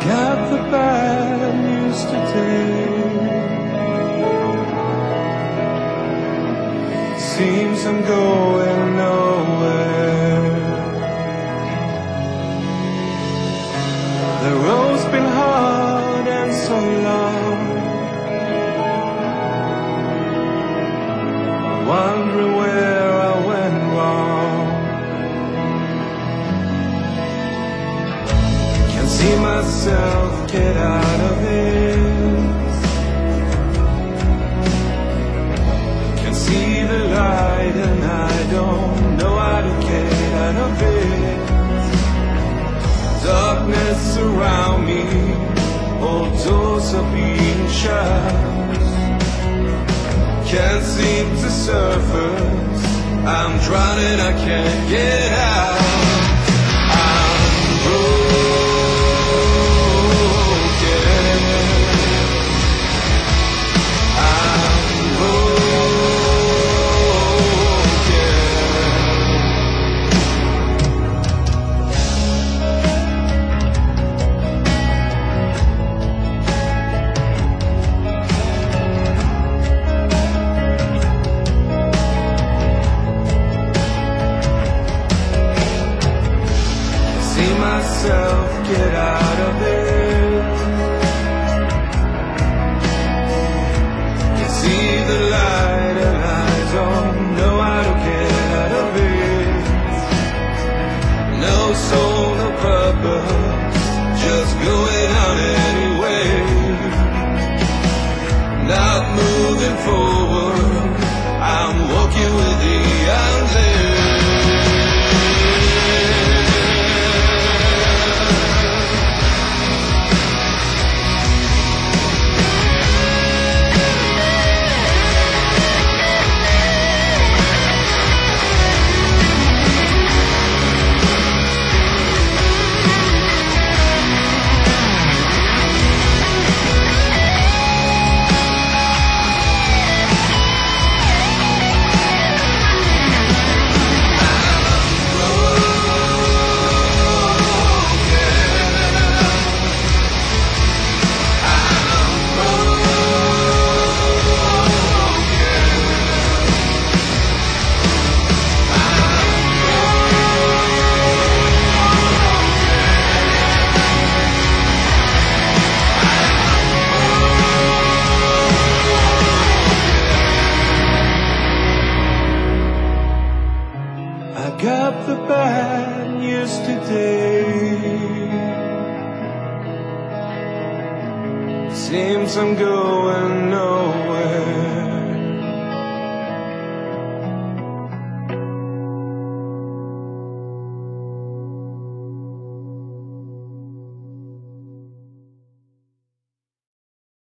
got the bad news today. Seems I'm going nowhere. The road's been hard and so long, wondering where I went wrong. Can't see myself get out of it. Can see the light and I don't know how to get out of it. Darkness around me, all doors are being shut. Can't seem to surface, I'm drowning, I can't get out. Myself get out of it. Can see the light and I don't know how to get out of it. No soul, no purpose, just going on anyway. Not moving forward, I'm walking with the unclear. I got the bad news today. Seems I'm going nowhere.